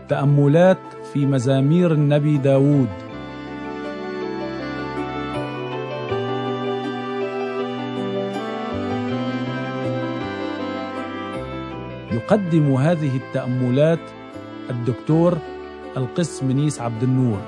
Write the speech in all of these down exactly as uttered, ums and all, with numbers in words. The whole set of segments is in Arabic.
تأملات في مزامير النبي داود. يقدم هذه التأملات الدكتور القس منيس عبد النور.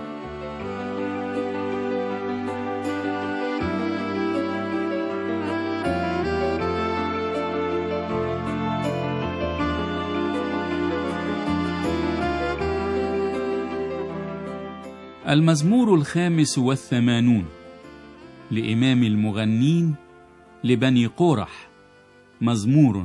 المزمور الخامس والثمانون لإمام المغنين لبني قورح. مزمور: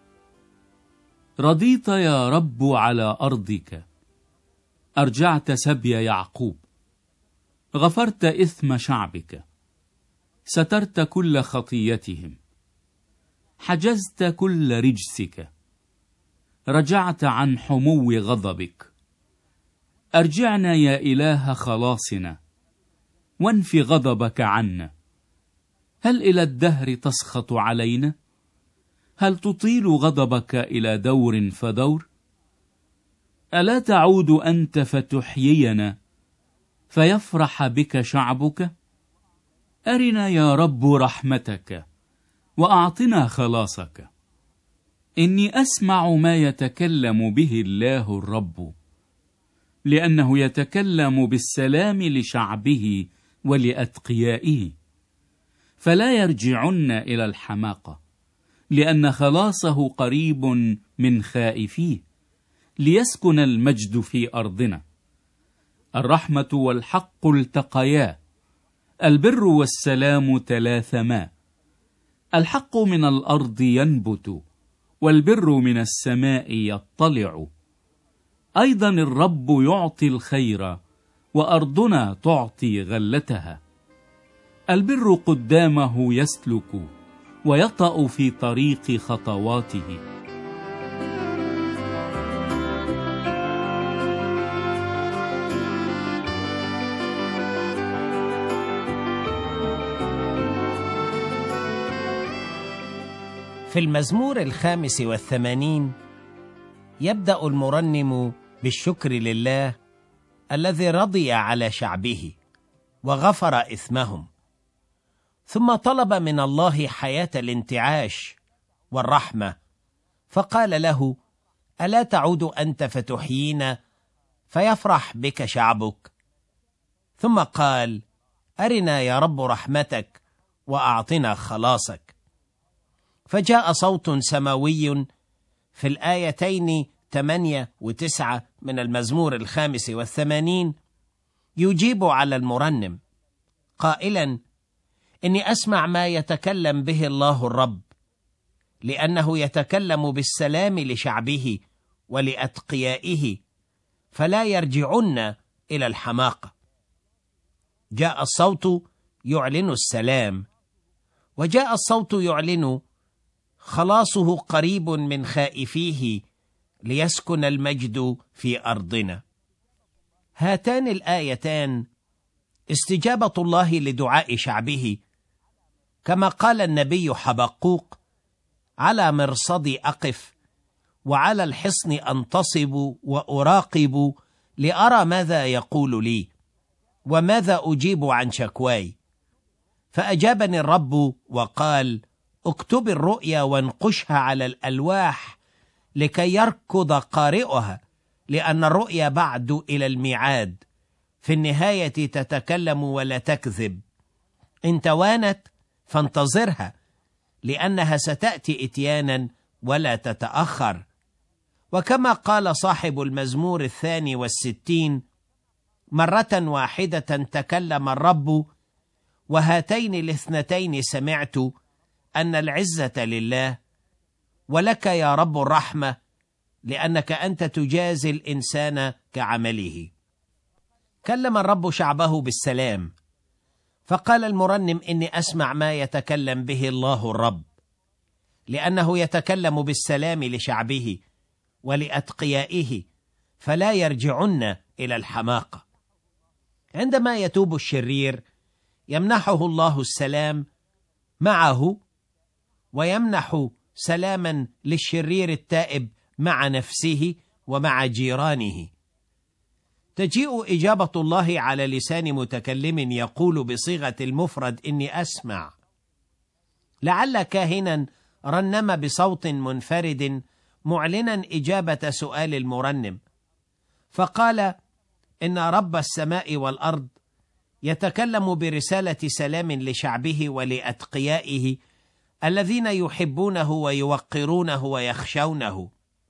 رضيت يا رب على أرضك، أرجعت سبي يعقوب، غفرت إثم شعبك، سترت كل خطيتهم، حجزت كل رجسك، رجعت عن حمو غضبك. أرجعنا يا إله خلاصنا، وانف غضبك عنا. هل إلى الدهر تسخط علينا؟ هل تطيل غضبك إلى دور فدور؟ ألا تعود أنت فتحيينا، فيفرح بك شعبك؟ أرنا يا رب رحمتك، وأعطنا خلاصك. إني أسمع ما يتكلم به الله الرب، لأنه يتكلم بالسلام لشعبه ولأتقيائه، فلا يرجعن إلى الحماقة، لأن خلاصه قريب من خائفيه، ليسكن المجد في أرضنا. الرحمة والحق التقيا، البر والسلام تلاثما. الحق من الأرض ينبت، والبر من السماء يطلع. أيضا الرب يعطي الخير، وأرضنا تعطي غلتها. البر قدامه يسلك، ويطأ في طريق خطواته. في المزمور الخامس والثمانين يبدأ المرنم بالشكر لله الذي رضي على شعبه وغفر إثمهم، ثم طلب من الله حياة الانتعاش والرحمة، فقال له: ألا تعود أنت فتحيينا، فيفرح بك شعبك؟ ثم قال: أرنا يا رب رحمتك، وأعطنا خلاصك. فجاء صوت سماوي في الآيتين ثمانية وتسعة من المزمور الخامس والثمانين يجيب على المرنم قائلا: إني أسمع ما يتكلم به الله الرب، لأنه يتكلم بالسلام لشعبه ولأتقيائه، فلا يرجعن إلى الحماقة. جاء الصوت يعلن السلام، وجاء الصوت يعلن خلاصه قريب من خائفيه، ليسكن المجد في أرضنا. هاتان الآيتان استجابة الله لدعاء شعبه، كما قال النبي حبقوق: على مرصدي أقف، وعلى الحصن أنتصب وأراقب، لأرى ماذا يقول لي، وماذا أجيب عن شكواي. فأجابني الرب وقال: اكتب الرؤيا وانقشها على الألواح، لكي يركض قارئها، لأن الرؤيا بعد إلى الميعاد، في النهاية تتكلم ولا تكذب. إن توانت فانتظرها، لأنها ستأتي إتيانا ولا تتأخر. وكما قال صاحب المزمور الثاني والستين: مرة واحدة تكلم الرب، وهاتين الاثنتين سمعت، أن العزة لله، ولك يا رب الرحمة، لأنك أنت تجازي الإنسان كعمله. كلم الرب شعبه بالسلام، فقال المرنم: إني أسمع ما يتكلم به الله الرب، لأنه يتكلم بالسلام لشعبه ولأتقيائه، فلا يرجعن إلى الحماقة. عندما يتوب الشرير يمنحه الله السلام معه، ويمنح سلاما للشرير التائب مع نفسه ومع جيرانه. تجيء إجابة الله على لسان متكلم يقول بصيغة المفرد إني أسمع. لعل كاهنا رنم بصوت منفرد معلنا إجابة سؤال المرنم، فقال إن رب السماء والأرض يتكلم برسالة سلام لشعبه ولأتقيائه الذين يحبونه ويوقرونه ويخشونه.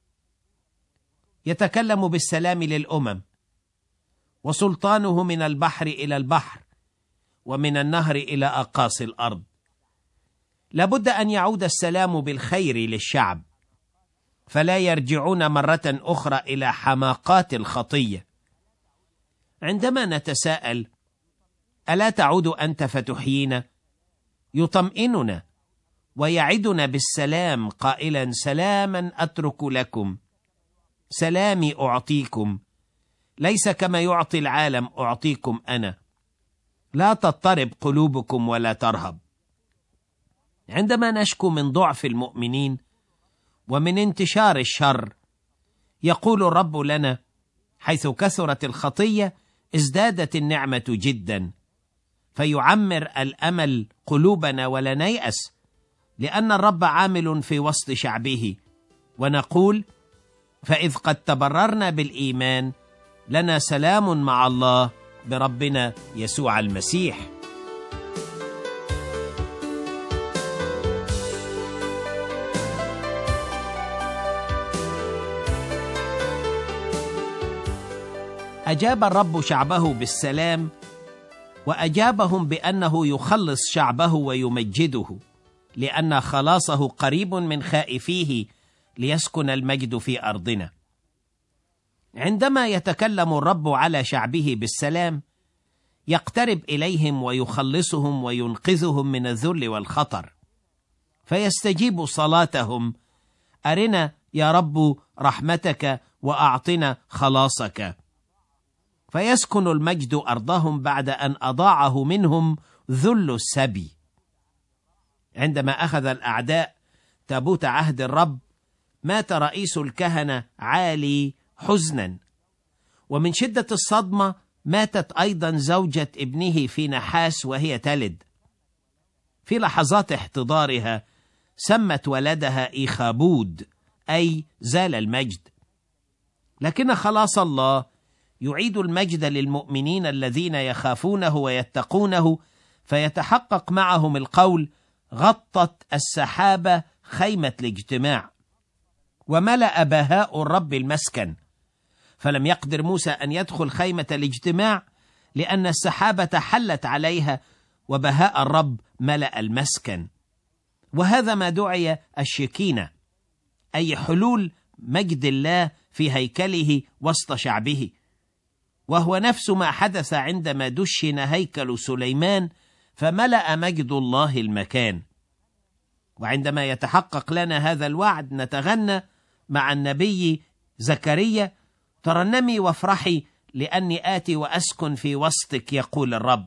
يتكلم بالسلام للأمم، وسلطانه من البحر إلى البحر ومن النهر إلى أقاصي الأرض. لابد أن يعود السلام بالخير للشعب، فلا يرجعون مرة أخرى إلى حماقات الخطية. عندما نتساءل ألا تعود أنت فتحيينا، يطمئننا ويعدنا بالسلام قائلا سلاما أترك لكم، سلامي أعطيكم، ليس كما يعطي العالم أعطيكم أنا، لا تضطرب قلوبكم ولا ترهب. عندما نشكو من ضعف المؤمنين ومن انتشار الشر، يقول الرب لنا حيث كثرت الخطية ازدادت النعمة جدا، فيعمر الأمل قلوبنا ولا نيأس، لأن الرب عامل في وسط شعبه. ونقول فإذ قد تبررنا بالإيمان لنا سلام مع الله بربنا يسوع المسيح. أجاب الرب شعبه بالسلام، وأجابهم بأنه يخلص شعبه ويمجده، لأن خلاصه قريب من خائفيه ليسكن المجد في أرضنا. عندما يتكلم الرب على شعبه بالسلام، يقترب إليهم ويخلصهم وينقذهم من الذل والخطر، فيستجيب صلاتهم: أرنا يا رب رحمتك وأعطنا خلاصك. فيسكن المجد أرضهم بعد أن أضاعه منهم ذل السبي. عندما أخذ الأعداء تابوت عهد الرب، مات رئيس الكهنة عالي حزنا، ومن شدة الصدمة ماتت أيضا زوجة ابنه في نحاس وهي تلد. في لحظات احتضارها سمت ولدها إيخابود، أي زال المجد. لكن خلاص الله يعيد المجد للمؤمنين الذين يخافونه ويتقونه، فيتحقق معهم القول: غطت السحابة خيمة الاجتماع، وملأ بهاء الرب المسكن. فلم يقدر موسى أن يدخل خيمة الاجتماع لأن السحابة حلت عليها، وبهاء الرب ملأ المسكن. وهذا ما دعي الشكينة، أي حلول مجد الله في هيكله وسط شعبه، وهو نفس ما حدث عندما دشن هيكل سليمان فملأ مجد الله المكان. وعندما يتحقق لنا هذا الوعد نتغنى مع النبي زكريا: ترنمي وافرحي لأني آتي وأسكن في وسطك يقول الرب.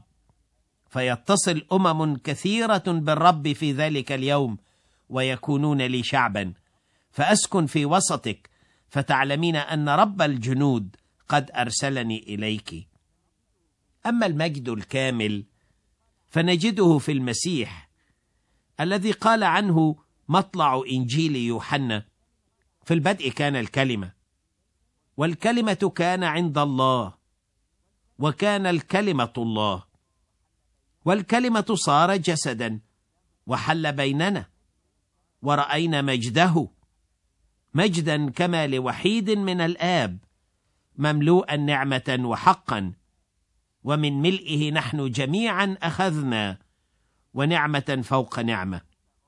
فيتصل أمم كثيرة بالرب في ذلك اليوم ويكونون لي شعبا، فأسكن في وسطك، فتعلمين أن رب الجنود قد أرسلني إليك. أما المجد الكامل فنجده في المسيح الذي قال عنه مطلع إنجيل يوحنا: في البدء كان الكلمة، والكلمة كان عند الله، وكان الكلمة الله، والكلمة صار جسدا وحل بيننا، ورأينا مجده، مجدا كما لوحيد من الآب، مملوءا نعمة وحقا، ومن ملئه نحن جميعا أخذنا، ونعمة فوق نعمة.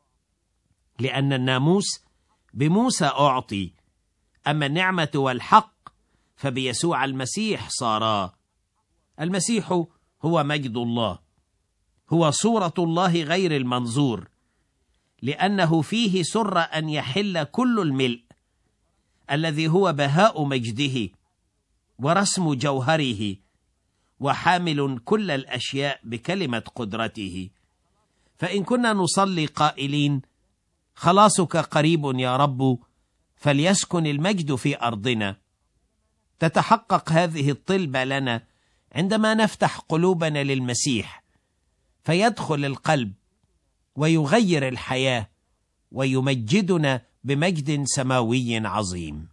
لأن الناموس بموسى أعطي، أما النعمة والحق فبيسوع المسيح صارا. المسيح هو مجد الله، هو صورة الله غير المنظور، لأنه فيه سر أن يحل كل الملء الذي هو بهاء مجده ورسم جوهره، وحامل كل الأشياء بكلمة قدرته. فإن كنا نصلي قائلين: خلاصك قريب يا رب، فليسكن المجد في أرضنا، تتحقق هذه الطلبة لنا عندما نفتح قلوبنا للمسيح، فيدخل القلب ويغير الحياة ويمجدنا بمجد سماوي عظيم.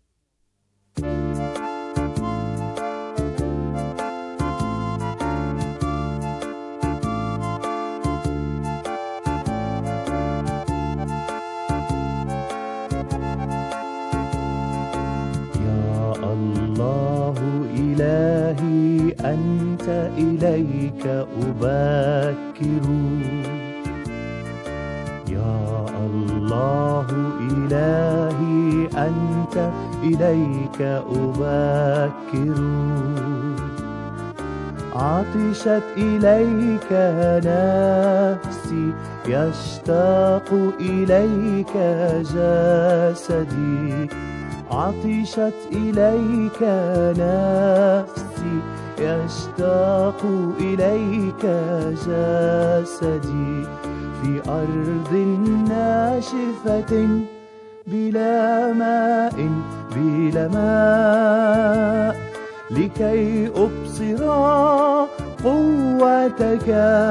إلهي أنت إليك أبكر، يا الله إلهي أنت إليك أبكر، عطشت إليك نفسي يشتاق إليك جسدي، عطشت إليك نفسي يشتاق إليك جسدي، في أرض ناشفة بلا ماء بلا ماء، لكي أبصر قوتك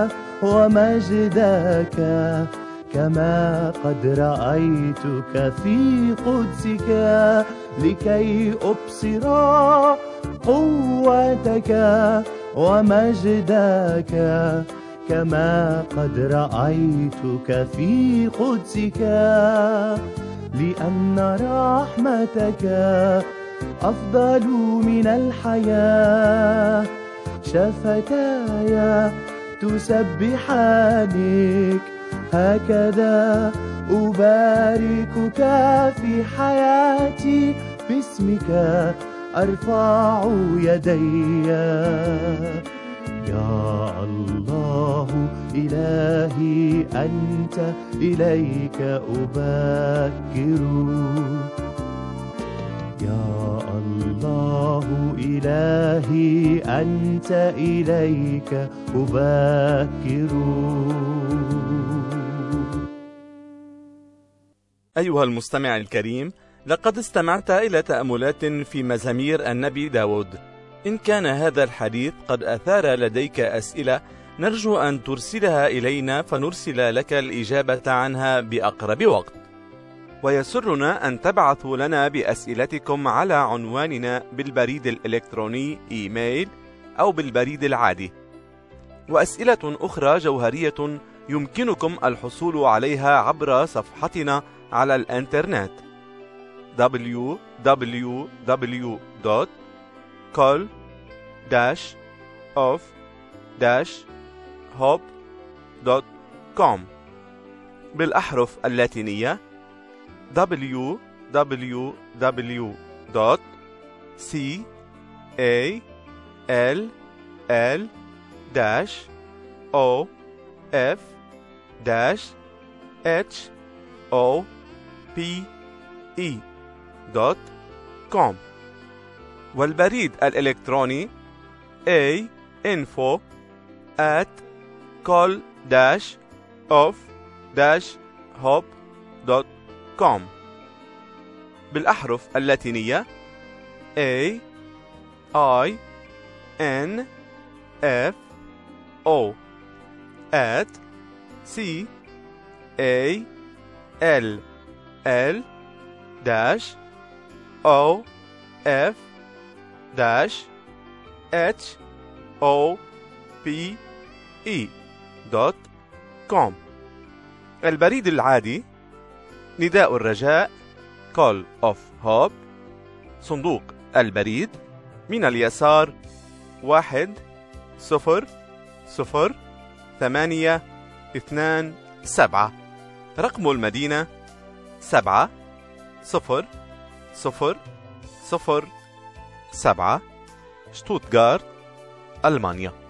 ومجدك كما قد رأيتك في قدسك، لكي أبصر قوتك ومجدك كما قد رأيتك في قدسك، لأن رحمتك أفضل من الحياة، شفتاي تسبحانك هكذا أباركك في حياتي، باسمك أرفع يدي، يا الله إلهي أنت إليك أبكر، يا الله إلهي أنت إليك أبكر. أيها المستمع الكريم، لقد استمعت إلى تأملات في مزامير النبي داود. إن كان هذا الحديث قد أثار لديك أسئلة، نرجو أن ترسلها إلينا فنرسل لك الإجابة عنها بأقرب وقت. ويسرنا أن تبعثوا لنا بأسئلتكم على عنواننا بالبريد الإلكتروني إيميل أو بالبريد العادي. وأسئلة أخرى جوهرية يمكنكم الحصول عليها عبر صفحتنا على الإنترنت دبليو دبليو دبليو دوت كول داش أوف داش هوب دوت كوم بالأحرف اللاتينية دبليو دبليو دبليو دوت سي إيه إل إل داش أو إف داش إتش أو بي إي دوت كوم، والبريد الإلكتروني a info at call dash of dash hop دوت كوم بالأحرف اللاتينية A I N F O at C A L L dash O F dash H O P E دوت كوم. البريد العادي نداء الرجاء Call of Hope، صندوق البريد من اليسار واحد صفر صفر ثمانية اثنان سبعة، رقم المدينة سبعة صفر صفر صفر سبعة، شتوتغارت، ألمانيا.